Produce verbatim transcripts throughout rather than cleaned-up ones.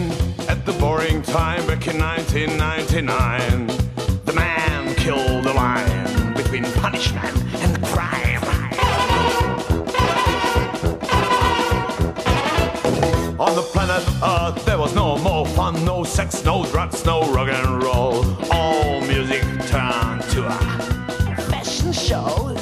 again at the boring time back in nineteen ninety-nine. The man killed the line between punishment and crime. On the planet Earth there was no more fun, no sex, no drugs, no rock and roll. All music turned to a fashion show.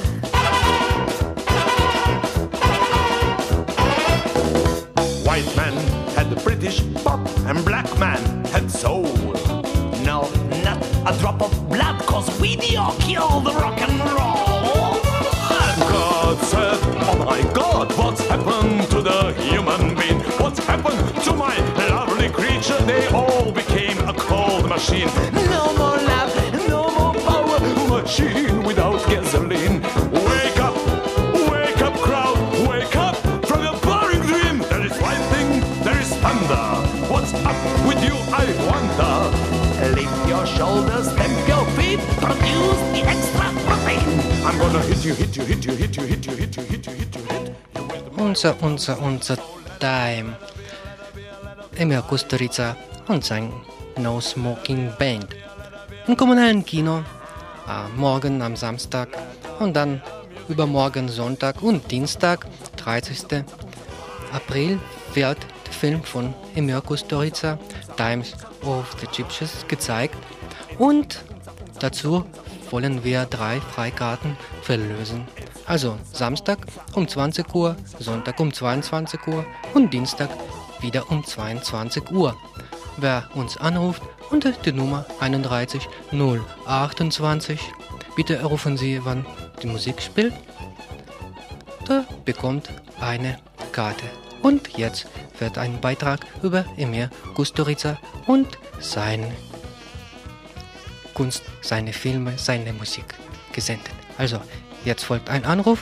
White man had the British pop and black man had soul. No, not a drop of blood, cause video killed the rock and roll. And God said, oh my God, what's happened to the human being? What's happened to my lovely creature? They all became a cold machine. No more love, no more power, machine without gasoline. Wake up, wake up crowd, wake up from your boring dream. There is lightning, there is thunder. What's up with you, I wonder? Lift your shoulders, stamp your feet, produce the extra protein. I'm gonna hit you, hit you, hit you, hit you, hit you, hit you, hit you, hit you, hit you. Unser, unser, unser time. Emir Kusturica und sein No Smoking Band. Im kommunalen Kino, äh, morgen am Samstag und dann übermorgen Sonntag und Dienstag, dreißigsten April, wird der Film von Emir Kusturica, Times of the Gypsies, gezeigt. Und dazu wollen wir drei Freikarten verlösen. Also Samstag um zwanzig Uhr, Sonntag um zweiundzwanzig Uhr und Dienstag wieder um zweiundzwanzig Uhr. Wer uns anruft unter die Nummer einunddreißig null achtundzwanzig, bitte rufen Sie, wann die Musik spielt, der bekommt eine Karte. Und jetzt wird ein Beitrag über Emir Kusturica und seine Kunst, seine Filme, seine Musik gesendet. Also, jetzt folgt ein Anruf.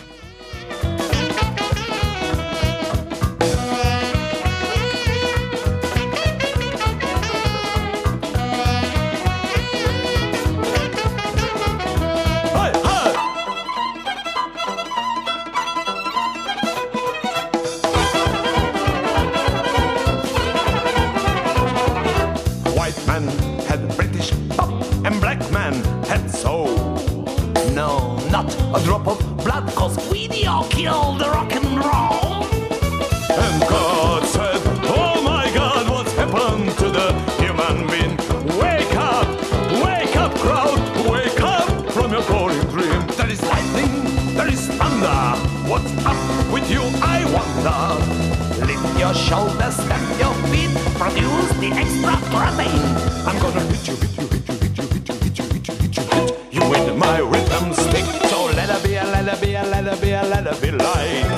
A drop of blood, cause video killed the rock and roll. And God said, oh my God, what's happened to the human being? Wake up, wake up crowd, wake up from your boring dream. There is lightning, there is thunder. What's up with you, I wonder? Lift your shoulders, stamp your feet, produce the extra protein. I'm gonna hit you, hit you, hit you, hit you, hit you, hit you, hit you, hit you, hit you with my rhythm stick. Let her be a, let her be a, let her be a, let her be light.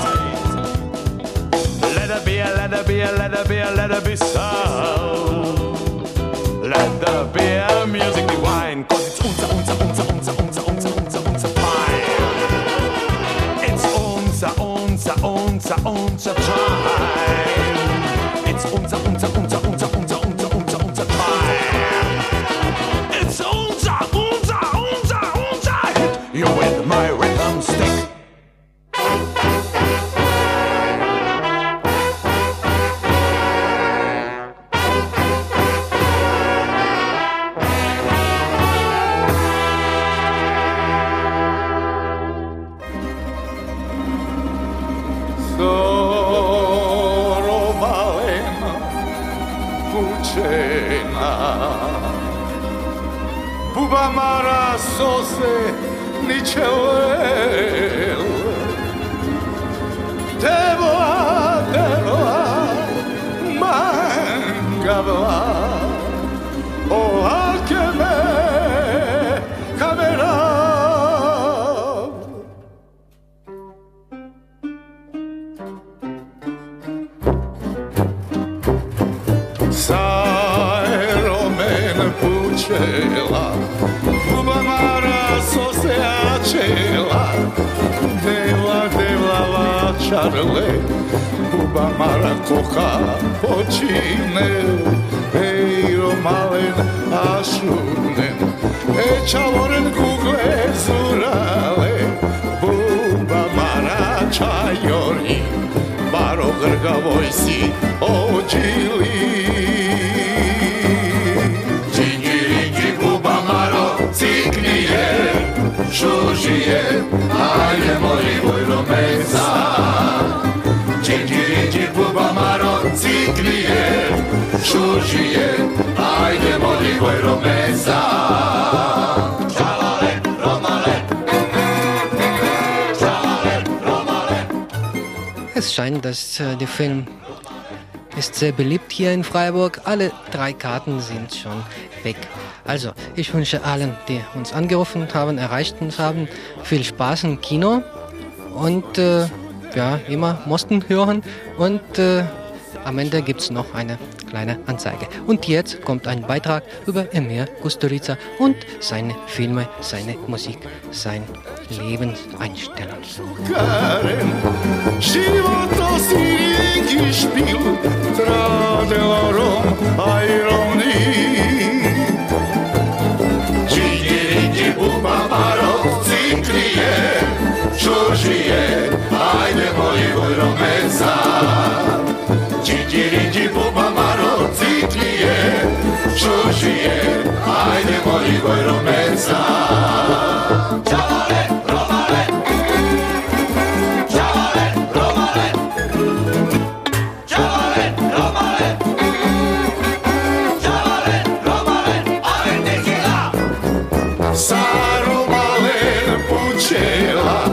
Let her be a, let her be a, let her be a, let her be sound. Let her be a music divine, cause it's unser, unser, unser, unser, unser, unser, unser, unser time. It's unser, unser, unser, unser time. It's unser, unser, unser, unser, unser, unser, unser, unser time. It's unser, unser, unser, unser hit. You with my rhythm stick. Bubamara sose nichel Devoa, devoa, mangabla O alkeme kamera Сайромен pučela Bubamara sose açela Deva, deva la čarle Bubamara koha počinel Eiro malen ašunen E čavoren gugle zurale Bubamara čajori Baro grgavoj si ođili čužije, ajdemo ligoj romeza. Čalale, romale, čalale, romale. Es scheint, dass äh, der Film ist sehr beliebt hier in Freiburg. Alle drei Karten sind schon weg. Also, ich wünsche allen, die uns angerufen haben, erreicht uns haben, viel Spaß im Kino und äh, ja, immer Mosten hören und äh, am Ende gibt es noch eine kleine Anzeige. Und jetzt kommt ein Beitrag über Emir Kusturica und seine Filme, seine Musik, seine Lebenseinstellung. Čužije, ajdemo ligoj romeza. Čitiri buba maro ciklije, čužije, ajdemo ligoj romeza. Čalale, romale, čalale, romale, čalale, romale, čalale, romale, ajde hila. Sa romalen pučela,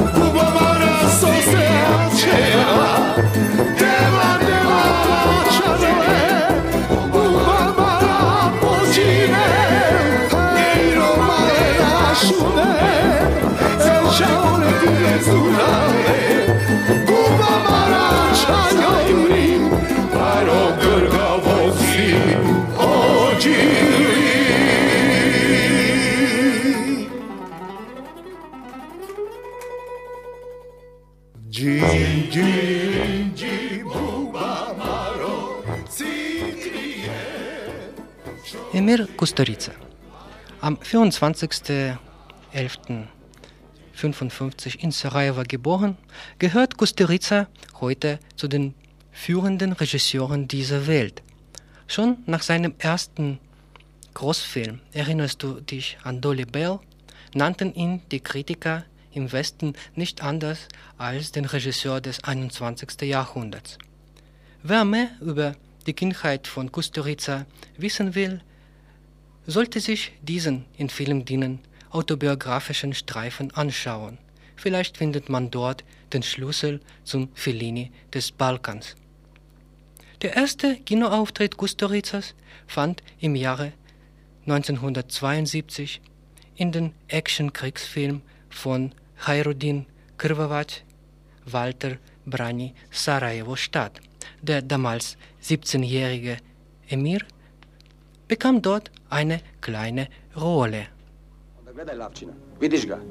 Emir Kusturica, am vierundzwanzigsten elften fünfundfünfzig in Sarajevo geboren, gehört Kusturica heute zu den führenden Regisseuren dieser Welt. Schon nach seinem ersten Großfilm, erinnerst du dich an Dolly Bell, nannten ihn die Kritiker im Westen nicht anders als den Regisseur des einundzwanzigsten Jahrhunderts. Wer mehr über die Kindheit von Kusturica wissen will, sollte sich diesen in vielen Dingen autobiografischen Streifen anschauen. Vielleicht findet man dort den Schlüssel zum Fellini des Balkans. Der erste Kinoauftritt Kusturicas fand im Jahre neunzehnhundertzweiundsiebzig in den Action-Kriegsfilm von Khairuddin Krvavac, Walter Brani, Sarajevo statt. Der damals siebzehnjährige Emir bekam dort eine kleine Rolle. Onda gledaj Lavčina, vidiš ga?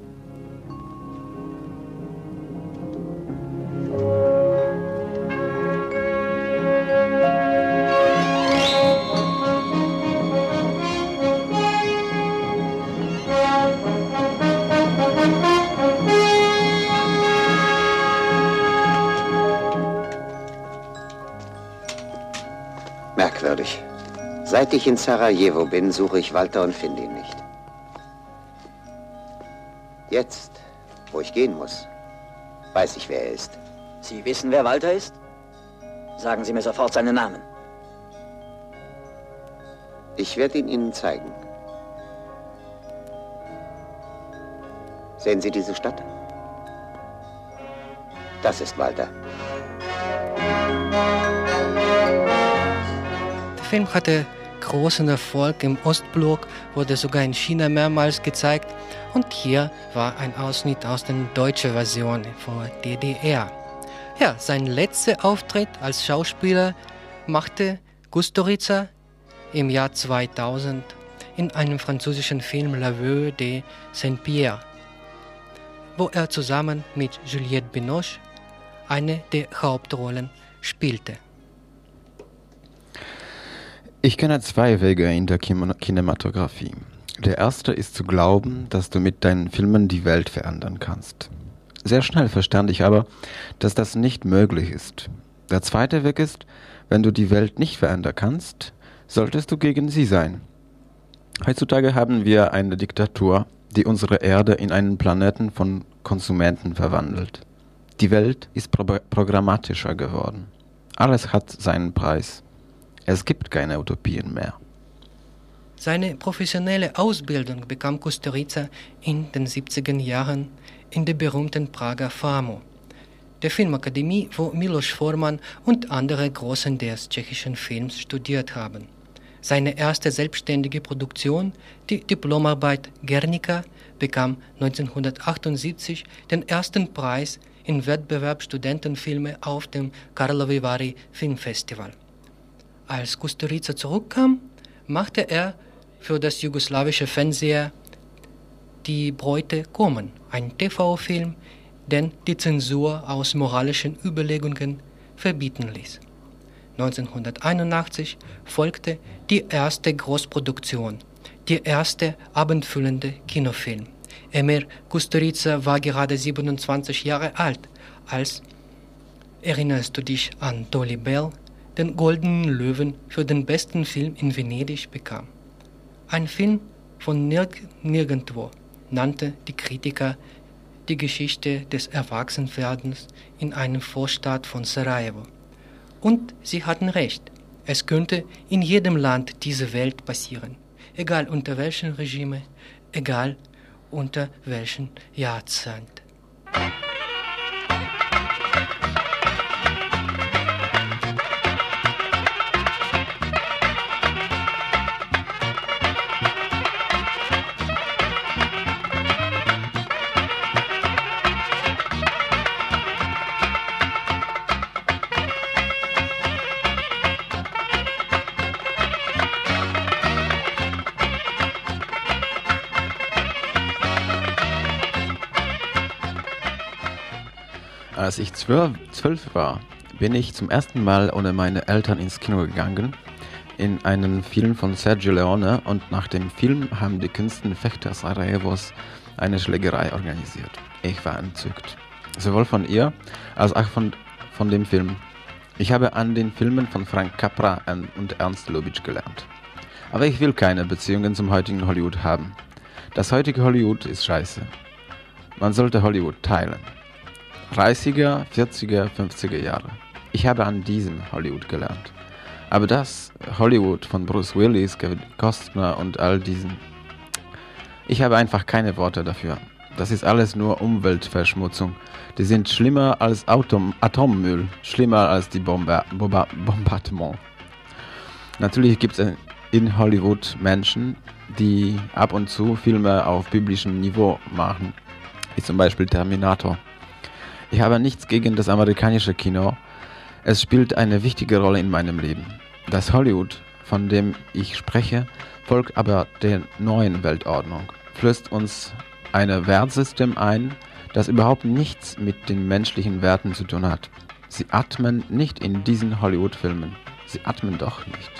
Merkwürdig. Seit ich in Sarajevo bin, suche ich Walter und finde ihn nicht. Jetzt, wo ich gehen muss, weiß ich, wer er ist. Sie wissen, wer Walter ist? Sagen Sie mir sofort seinen Namen. Ich werde ihn Ihnen zeigen. Sehen Sie diese Stadt? Das ist Walter. Der Film hatte großen Erfolg im Ostblock, wurde sogar in China mehrmals gezeigt und hier war ein Ausschnitt aus der deutschen Version von D D R. Ja, sein letzter Auftritt als Schauspieler machte Kusturica im Jahr zweitausend in einem französischen Film L'Aveu de Saint-Pierre, wo er zusammen mit Juliette Binoche eine der Hauptrollen spielte. Ich kenne zwei Wege in der Kinematografie. Der erste ist zu glauben, dass du mit deinen Filmen die Welt verändern kannst. Sehr schnell verstand ich aber, dass das nicht möglich ist. Der zweite Weg ist, wenn du die Welt nicht verändern kannst, solltest du gegen sie sein. Heutzutage haben wir eine Diktatur, die unsere Erde in einen Planeten von Konsumenten verwandelt. Die Welt ist pro- programmatischer geworden. Alles hat seinen Preis. Es gibt keine Utopien mehr. Seine professionelle Ausbildung bekam Kusturica in den siebziger Jahren in der berühmten Prager FAMU, der Filmakademie, wo Miloš Forman und andere Großen des tschechischen Films studiert haben. Seine erste selbstständige Produktion, die Diplomarbeit Guernica, bekam neunzehnhundertachtundsiebzig den ersten Preis im Wettbewerb Studentenfilme auf dem Karlovy Vary Filmfestival. Als Kusturica zurückkam, machte er für das jugoslawische Fernseher Die Bräute kommen, ein T V-Film, den die Zensur aus moralischen Überlegungen verbieten ließ. neunzehnhunderteinundachtzig folgte die erste Großproduktion, der erste abendfüllende Kinofilm. Emir Kusturica war gerade siebenundzwanzig Jahre alt, als, erinnerst du dich an Dolly Bell, den Goldenen Löwen für den besten Film in Venedig bekam. Ein Film von nirg nirgendwo, nannte die Kritiker die Geschichte des Erwachsenwerdens in einem Vorstadt von Sarajevo. Und sie hatten recht, es könnte in jedem Land dieser Welt passieren, egal unter welchem Regime, egal unter welchem Jahrzehnt. Als ich zwölf, zwölf war, bin ich zum ersten Mal ohne meine Eltern ins Kino gegangen, in einen Film von Sergio Leone, und nach dem Film haben die Künstenfechter Sarajevos eine Schlägerei organisiert. Ich war entzückt. Sowohl von ihr, als auch von, von dem Film. Ich habe an den Filmen von Frank Capra und Ernst Lubitsch gelernt. Aber ich will keine Beziehungen zum heutigen Hollywood haben. Das heutige Hollywood ist scheiße. Man sollte Hollywood teilen. dreißiger, vierziger, fünfziger Jahre. Ich habe an diesem Hollywood gelernt. Aber das Hollywood von Bruce Willis, Kevin Costner und all diesen, ich habe einfach keine Worte dafür. Das ist alles nur Umweltverschmutzung. Die sind schlimmer als Atom Atommüll, schlimmer als die Bombe Bomba Bombardement. Natürlich gibt es in Hollywood Menschen, die ab und zu Filme auf biblischem Niveau machen, wie zum Beispiel Terminator. Ich habe nichts gegen das amerikanische Kino. Es spielt eine wichtige Rolle in meinem Leben. Das Hollywood, von dem ich spreche, folgt aber der neuen Weltordnung, flößt uns ein Wertsystem ein, das überhaupt nichts mit den menschlichen Werten zu tun hat. Sie atmen nicht in diesen Hollywood-Filmen. Sie atmen doch nicht.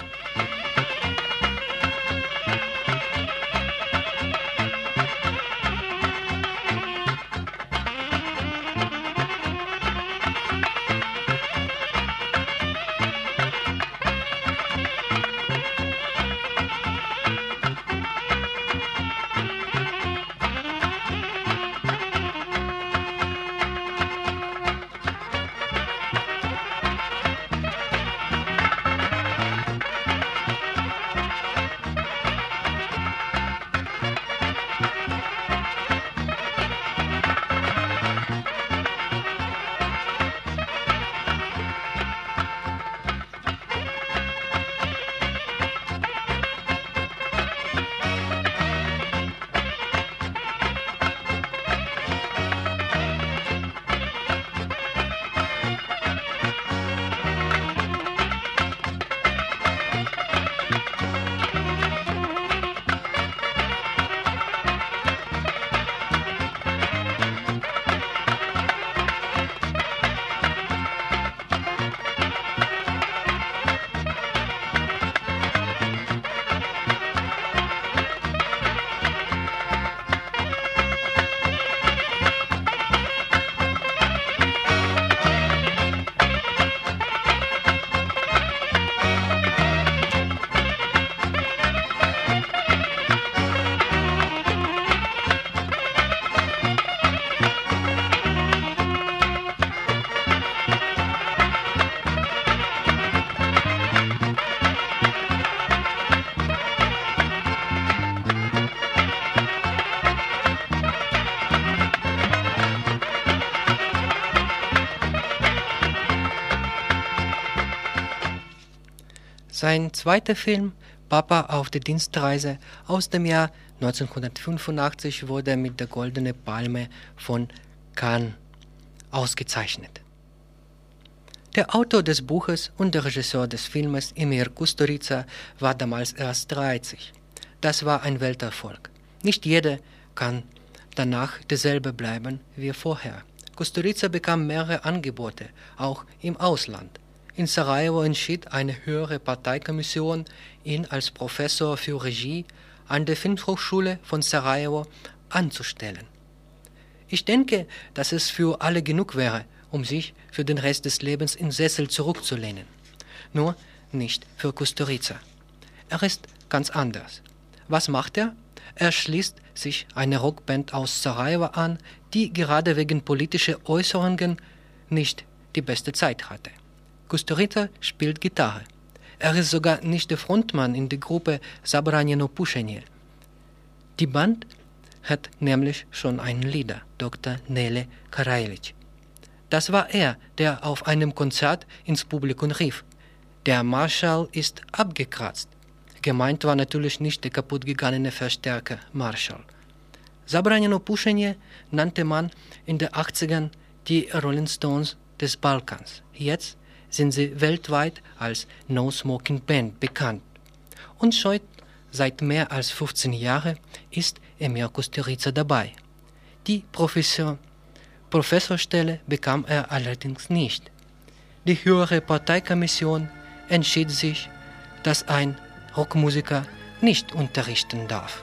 Sein zweiter Film, Papa auf der Dienstreise, aus dem Jahr neunzehnhundertfünfundachtzig, wurde mit der Goldenen Palme von Cannes ausgezeichnet. Der Autor des Buches und der Regisseur des Filmes, Emir Kusturica, war damals erst dreißig. Das war ein Welterfolg. Nicht jeder kann danach derselbe bleiben wie vorher. Kusturica bekam mehrere Angebote, auch im Ausland. In Sarajevo entschied eine höhere Parteikommission, ihn als Professor für Regie an der Filmhochschule von Sarajevo anzustellen. Ich denke, dass es für alle genug wäre, um sich für den Rest des Lebens im Sessel zurückzulehnen. Nur nicht für Kusturica. Er ist ganz anders. Was macht er? Er schließt sich einer Rockband aus Sarajevo an, die gerade wegen politischer Äußerungen nicht die beste Zeit hatte. Kusturica spielt Gitarre. Er ist sogar nicht der Frontmann in der Gruppe Zabranjeno Pušenje. Die Band hat nämlich schon einen Leader, Doktor Nele Karajlić. Das war er, der auf einem Konzert ins Publikum rief: Der Marschall ist abgekratzt. Gemeint war natürlich nicht der kaputtgegangene Verstärker Marshall. Zabranjeno Pušenje nannte man in den achtzigern die Rolling Stones des Balkans. Jetzt sind sie weltweit als No Smoking Band bekannt. Und schon seit mehr als fünfzehn Jahren ist Emir Kusturica dabei. Die Professor, Professorstelle bekam er allerdings nicht. Die höhere Parteikommission entschied sich, dass ein Rockmusiker nicht unterrichten darf.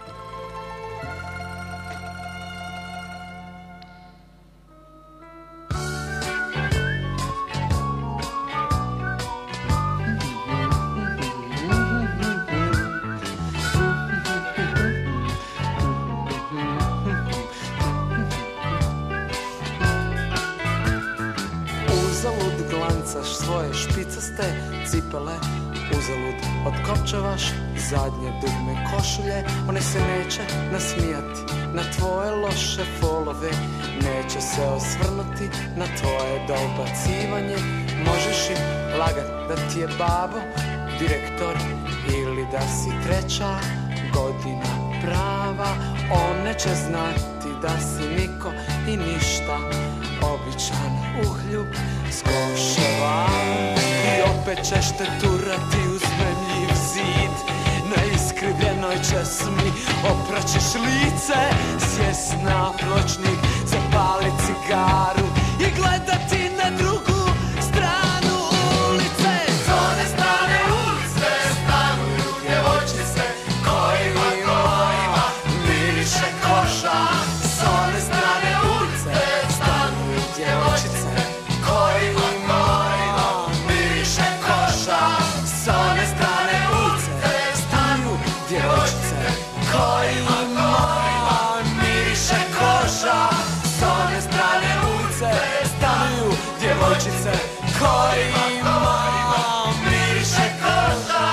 Uzalud glancaš svoje špicaste cipele, uzalud otkopčavaš zadnje dugme košulje. One se neće nasmijati na tvoje loše folove, neće se osvrnuti na tvoje dobacivanje. Možeš im lagat da ti je babo direktor ili da si treća godina prava. One će znati da si niko i ništa, običan uhljub s koševa. I opet ćeš te turati uz memljiv zid, na iskrivljenoj česmi opraćeš lice, sjest na pločnik, zapali cigaru i gledati na drugu stranu ulice. S one strane ulice stanuju djevojčice kojima kojima miriše koša. S one strane ulice stanuju djevojčice kojima kojima miriše koša. S one strane ulice stanuju djevojčice kojima kojima miriše koša. S one strane ulice stanuju djevojčice kojima miriše koša.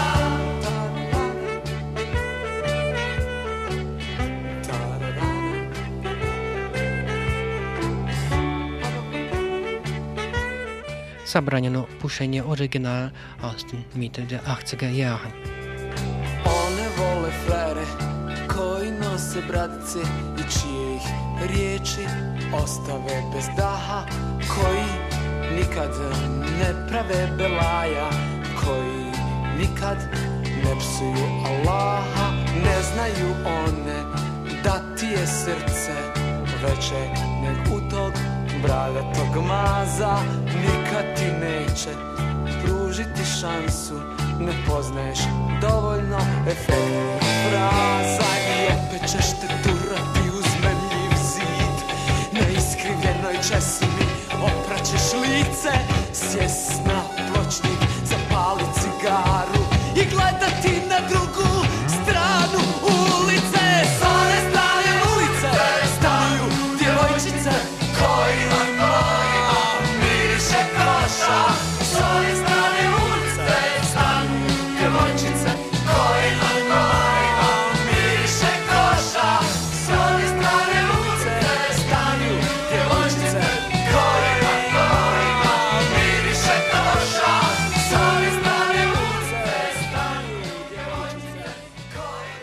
Zabranjeno pušenje original aus den Mitte der achtziger Jahre. One vole frere koji nose bradice i čije ih riječi ostave bez daha, koji nikad ne prave belaja, koji nikad ne psuju Allaha. Ne znaju one da ti je srce veće nek u tog bradatog maza. Nikad ti neće pružiti šansu, ne poznaješ dovoljno efektnih fraza. I opet ćeš te turati uz memljiv zid, na iskrivljenoj česmi opraćeš lice, sjest na pločnik, zapali cigaru i gledati na drugu stranu ulice. S one strane ulice stanuju djevojčice kojima miriše koša. S one strane ulice stanuju djevojčice kojima miriše koša. S one strane ulice stanuju djevojčice kojima miriše koša. S one strane ulice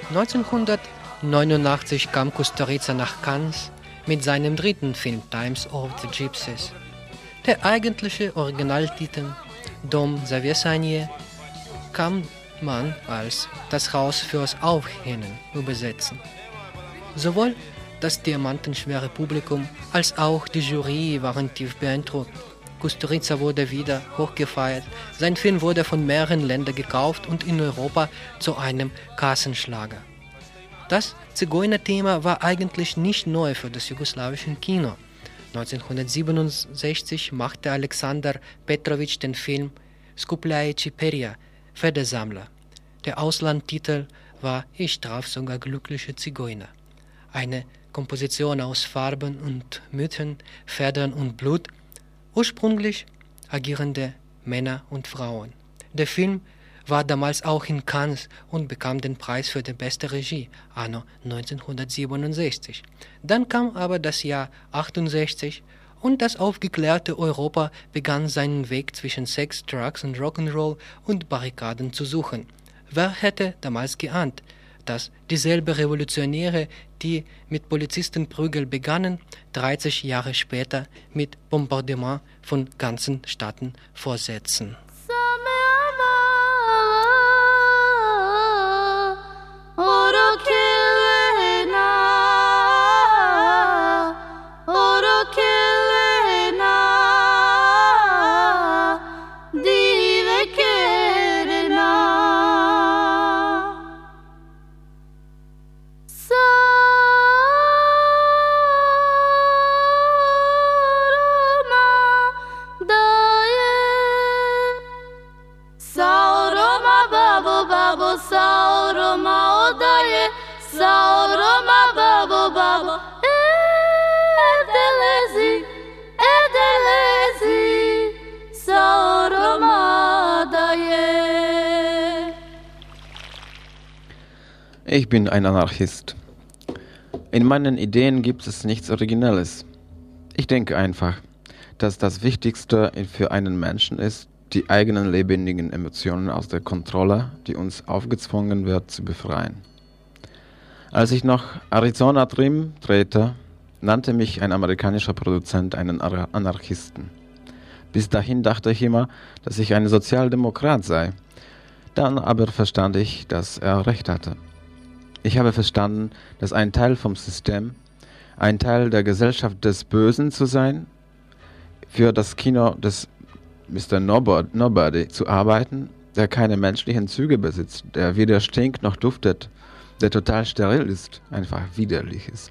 neunzehnhundertneunundachtzig kam Costa Rica nach Cannes mit seinem dritten Film Times of the Gypsies. Der eigentliche Originaltitel Dom Zawieszenie kann man als das Haus fürs Aufhängen übersetzen. Sowohl das diamantenschwere Publikum als auch die Jury waren tief beeindruckt. Costa Rica wurde wieder hochgefeiert. Sein Film wurde von mehreren Ländern gekauft und in Europa zu einem Kassenschlager. Das Zigeunerthema war eigentlich nicht neu für das jugoslawische Kino. neunzehnhundertsiebenundsechzig machte Alexander Petrovic den Film Skupljajući perja, Federsammler. Der Auslandtitel war Ich traf sogar glückliche Zigeuner. Eine Komposition aus Farben und Mythen, Federn und Blut, ursprünglich agierende Männer und Frauen. Der Film war damals auch in Cannes und bekam den Preis für die beste Regie, anno neunzehnhundertsiebenundsechzig. Dann kam aber das Jahr achtundsechzig und das aufgeklärte Europa begann seinen Weg zwischen Sex, Drugs und Rock'n'Roll und Barrikaden zu suchen. Wer hätte damals geahnt, dass dieselbe Revolutionäre, die mit Polizistenprügel begannen, dreißig Jahre später mit Bombardement von ganzen Staaten fortsetzen. Ich bin ein Anarchist. In meinen Ideen gibt es nichts Originelles. Ich denke einfach, dass das Wichtigste für einen Menschen ist, die eigenen lebendigen Emotionen aus der Kontrolle, die uns aufgezwungen wird, zu befreien. Als ich noch Arizona Dream drehte, nannte mich ein amerikanischer Produzent einen Anarchisten. Bis dahin dachte ich immer, dass ich ein Sozialdemokrat sei. Dann aber verstand ich, dass er recht hatte. Ich habe verstanden, dass ein Teil vom System, ein Teil der Gesellschaft des Bösen zu sein, für das Kino des Mister Nobody, Nobody zu arbeiten, der keine menschlichen Züge besitzt, der weder stinkt noch duftet, der total steril ist, einfach widerlich ist.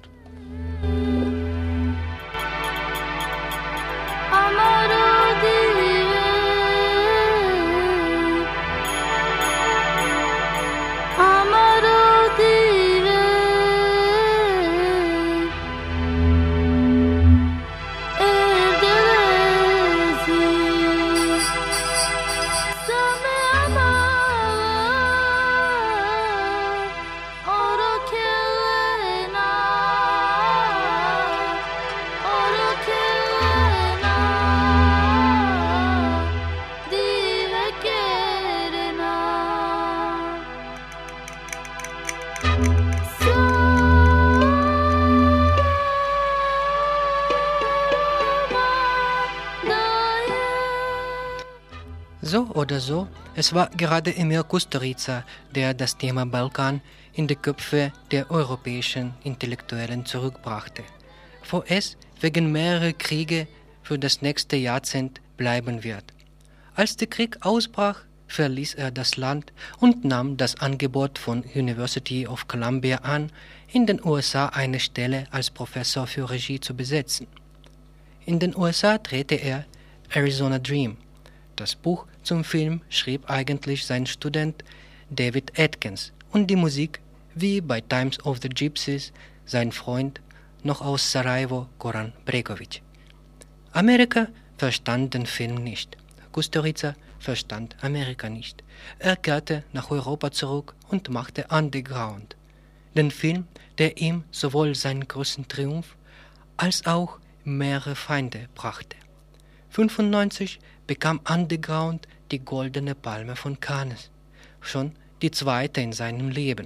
So oder so, es war gerade Emir Kusturica, der das Thema Balkan in die Köpfe der europäischen Intellektuellen zurückbrachte, wo es wegen mehrerer Kriege für das nächste Jahrzehnt bleiben wird. Als der Krieg ausbrach, verließ er das Land und nahm das Angebot von University of Columbia an, in den U S A eine Stelle als Professor für Regie zu besetzen. In den U S A drehte er Arizona Dream. Das Buch zum Film schrieb eigentlich sein Student David Atkins und die Musik, wie bei Times of the Gypsies, sein Freund, noch aus Sarajevo, Goran Bregovic. Amerika verstand den Film nicht. Kusturica verstand Amerika nicht. Er kehrte nach Europa zurück und machte Underground. Den Film, der ihm sowohl seinen großen Triumph als auch mehrere Feinde brachte. fünfundneunzig bekam Underground die Goldene Palme von Cannes, schon die zweite in seinem Leben.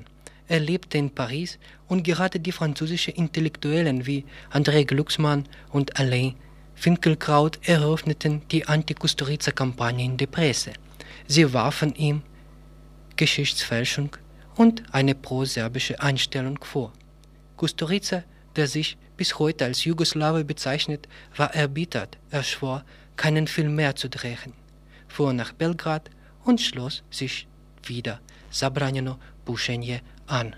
Er lebte in Paris und gerade die französischen Intellektuellen wie André Glucksmann und Alain Finkielkraut eröffneten die Anti-Kusturica-Kampagne in der Presse. Sie warfen ihm Geschichtsfälschung und eine pro-serbische Einstellung vor. Kusturica, der sich bis heute als Jugoslawe bezeichnet, war erbittert. Er schwor, keinen Film mehr zu drehen, fuhr nach Belgrad und schloss sich wieder Zabranjeno pušenje an.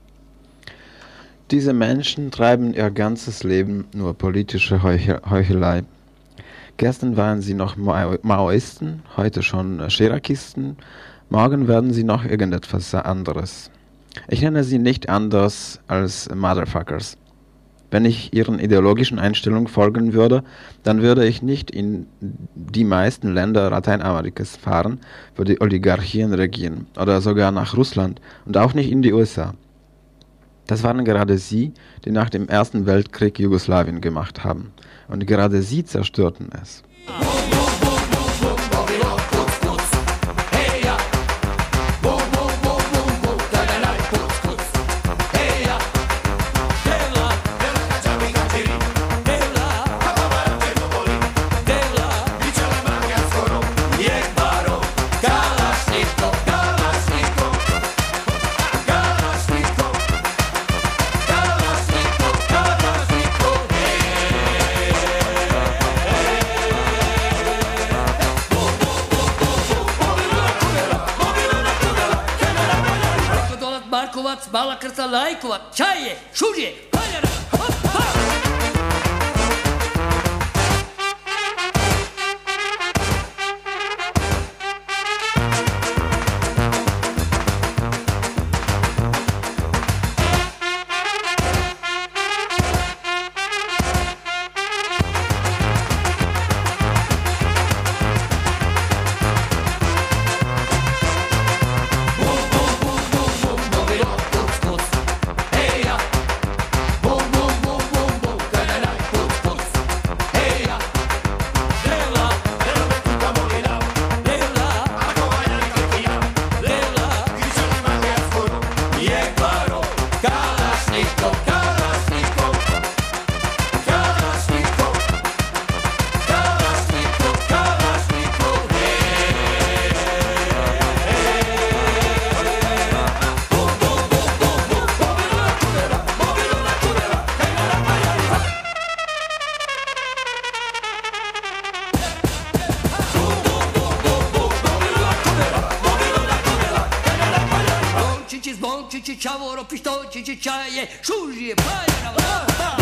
Diese Menschen treiben ihr ganzes Leben nur politische Heuchelei. Gestern waren sie noch Maoisten, heute schon Scherakisten, morgen werden sie noch irgendetwas anderes. Ich nenne sie nicht anders als Motherfuckers. Wenn ich ihren ideologischen Einstellungen folgen würde, dann würde ich nicht in die meisten Länder Lateinamerikas fahren, wo die Oligarchien regieren, oder sogar nach Russland und auch nicht in die U S A. Das waren gerade sie, die nach dem Ersten Weltkrieg Jugoslawien gemacht haben. Und gerade sie zerstörten es. Markovac, Balakrca, Lajkovac, Čaje, Šužje, Paljara, hop, hop! Čavoro, pištolčići, čaje, šužije, paljara, hop,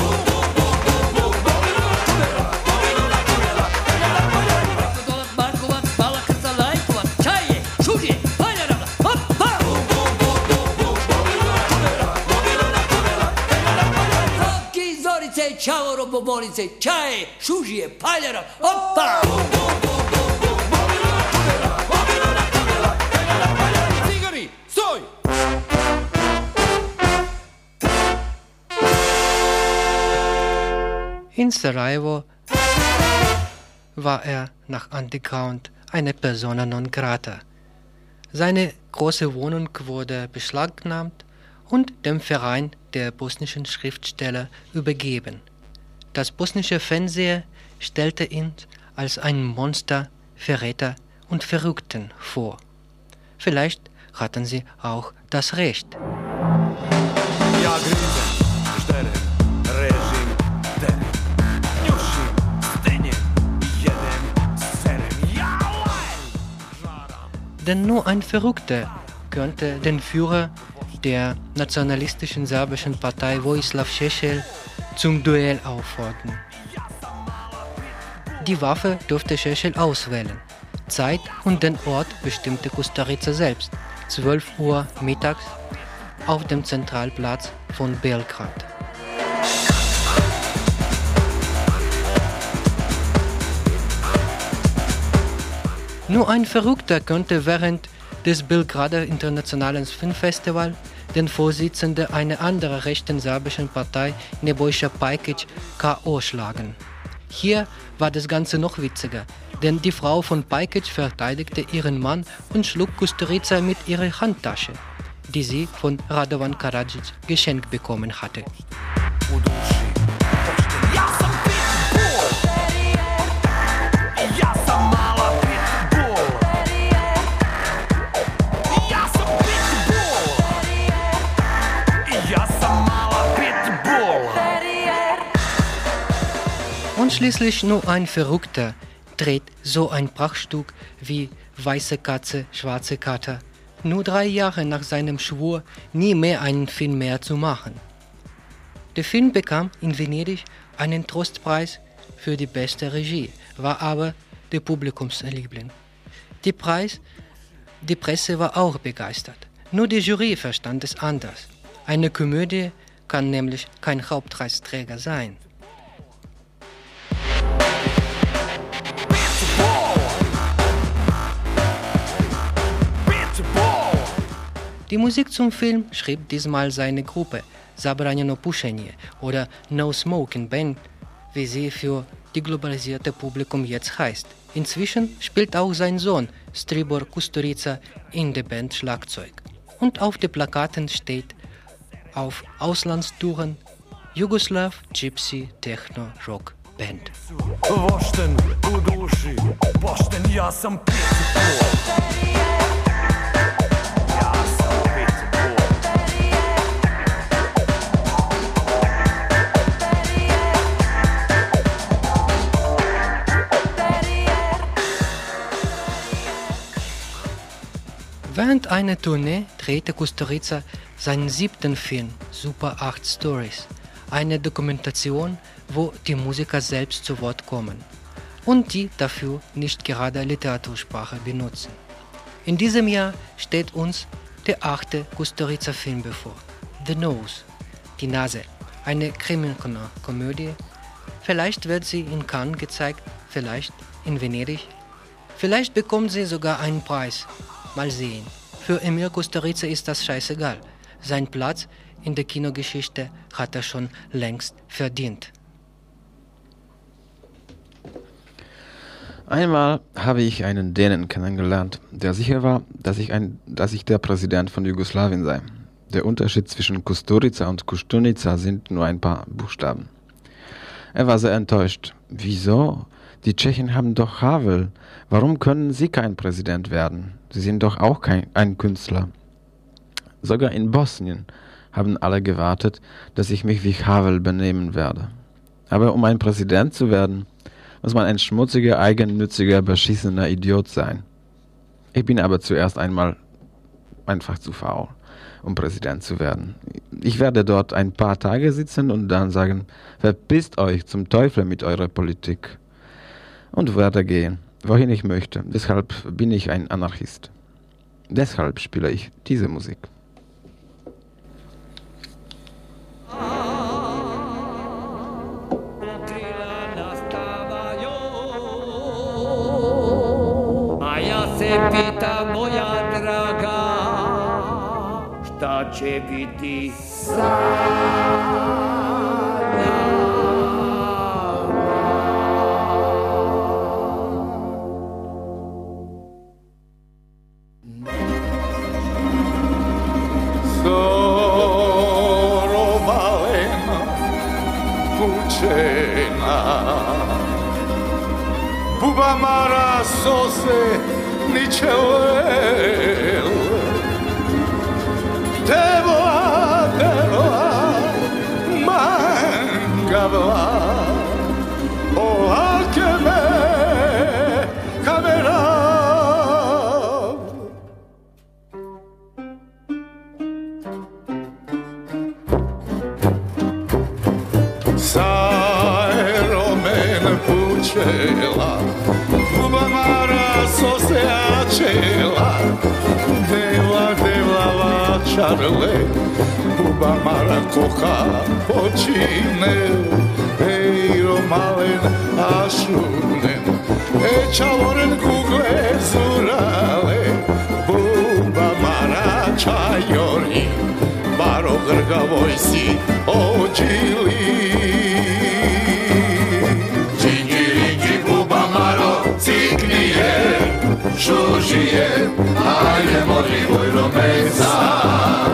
hop! Markovac, Balakrca, Lajkovac, čaje, šužije, paljara, hop, hop! Hopki, zorice, čavoro, bobolice, čaje, šužije, paljara, hop, hop! Cigari, stoj! In Sarajevo war er nach Underground eine persona non grata. Seine große Wohnung wurde beschlagnahmt und dem Verein der bosnischen Schriftsteller übergeben. Das bosnische Fernsehen stellte ihn als ein Monster, Verräter und Verrückten vor. Vielleicht hatten sie auch das Recht. Ja grizem, šterem, režim, terem, njušim, stenjem, jedem, serem, ja žaram. Denn nur ein Verrückter könnte den Führer der nationalistischen serbischen Partei Vojislav Šešelj zum Duell auffordern. Die Waffe durfte Šešelj auswählen. Zeit und den Ort bestimmte Kusturica selbst, zwölf Uhr mittags auf dem Zentralplatz von Belgrad. Nur ein Verrückter könnte während des Belgrader Internationalen Filmfestivals den Vorsitzenden einer anderen rechten serbischen Partei, Nebojša Pajkić, K O schlagen. Hier war das Ganze noch witziger, denn die Frau von Pajkić verteidigte ihren Mann und schlug Kusturica mit ihrer Handtasche. die sie von Radovan Karadzic geschenkt bekommen hatte. Und schließlich nur ein Verrückter dreht so ein Prachtstück wie Weiße Katze, Schwarze Kater, nur drei Jahre nach seinem Schwur, nie mehr einen Film mehr zu machen. Der Film bekam in Venedig einen Trostpreis für die beste Regie, war aber der Publikumsliebling. Die, Preis, die Presse war auch begeistert, nur die Jury verstand es anders. Eine Komödie kann nämlich kein Hauptpreisträger sein. Die Musik zum Film schrieb diesmal seine Gruppe Zabranjeno Pušenje oder No Smoking Band, wie sie für die globalisierte Publikum jetzt heißt. Inzwischen spielt auch sein Sohn Stribor Kusturica in der Band Schlagzeug. Und auf den Plakaten steht auf Auslandstouren Jugoslav Gypsy Techno Rock Band. Vošten u duši, pošten, ja sam pitbull. Ja sam pitbull. Während einer Tournee drehte Kusturica seinen siebten Film Super acht Stories, eine Dokumentation, wo die Musiker selbst zu Wort kommen und die dafür nicht gerade Literatursprache benutzen. In diesem Jahr steht uns der achte Kusturica-Film bevor, The Nose, die Nase, eine Krimikomödie. Vielleicht wird sie in Cannes gezeigt, vielleicht in Venedig, vielleicht bekommt sie sogar einen Preis. Mal sehen. Für Emir Kusturica ist das scheißegal. Sein Platz in der Kinogeschichte hat er schon längst verdient. Einmal habe ich einen Dänen kennengelernt, der sicher war, dass ich, ein, dass ich der Präsident von Jugoslawien sei. Der Unterschied zwischen Kusturica und Koštunica sind nur ein paar Buchstaben. Er war sehr enttäuscht. Wieso? Die Tschechen haben doch Havel. Warum können sie kein Präsident werden? Sie sind doch auch kein ein Künstler. Sogar in Bosnien haben alle gewartet, dass ich mich wie Havel benehmen werde. Aber um ein Präsident zu werden, muss man ein schmutziger, eigennütziger, beschissener Idiot sein. Ich bin aber zuerst einmal einfach zu faul, um Präsident zu werden. Ich werde dort ein paar Tage sitzen und dann sagen, verpisst euch zum Teufel mit eurer Politik. Und weitergehen, wohin ich möchte. Deshalb bin ich ein Anarchist. Deshalb spiele ich diese Musik. Pita moja draga, šta će biti Zoro malena, pučena, buba mara sose, niče lel. Devla, devla, mangavla, olake me kamera. Sajro mene pučela, buba mara sose ačela, devla, devla vačarle, buba mara koha počine, ejro malen ašunen, e čavoren kugle zurale, buba mara čajori, baro grgavoj si ođili. Šužije, ajde mori voj romenca.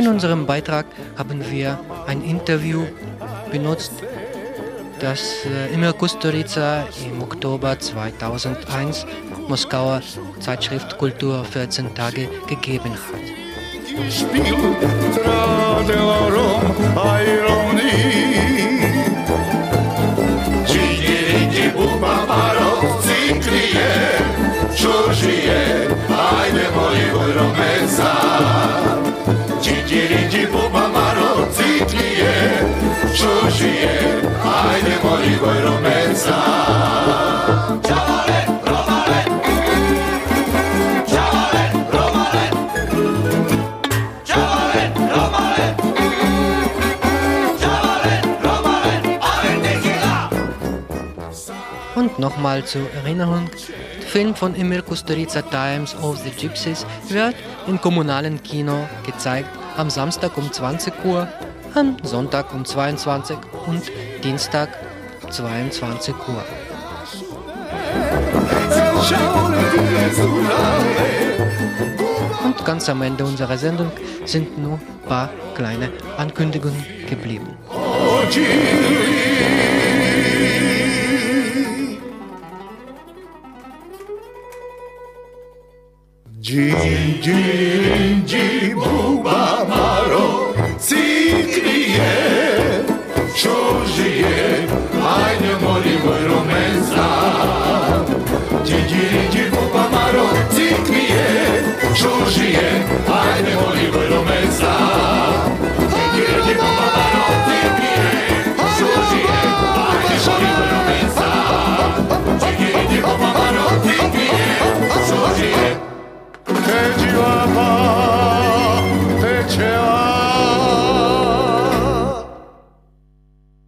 In unserem Beitrag haben wir ein Interview benutzt, das äh, Emil Kusturica im Oktober zweitausendeins Moskauer Zeitschrift Kultur vierzehn Tage gegeben hat. Und nochmal zur Erinnerung, der Film von Emil Kusturica Times of the Gypsies wird im kommunalen Kino gezeigt am Samstag um zwanzig Uhr, am Sonntag um zweiundzwanzig und Dienstag zweiundzwanzig Uhr. Und ganz am Ende unserer Sendung sind nur ein paar kleine Ankündigungen geblieben. Dżin, dżin, dżin, buba maro, cyklie, co żyje, a nie moli romensa. Dżin, dżin, dżin, buba maro, cyklie, co żyje, a nie moli romensa. Dżin, dżin, dżin, buba maro, cyklie, co żyje, a nie moli romensa. Dżin, dżin, dżin, buba maro, cyklie, co żyje. Che ci va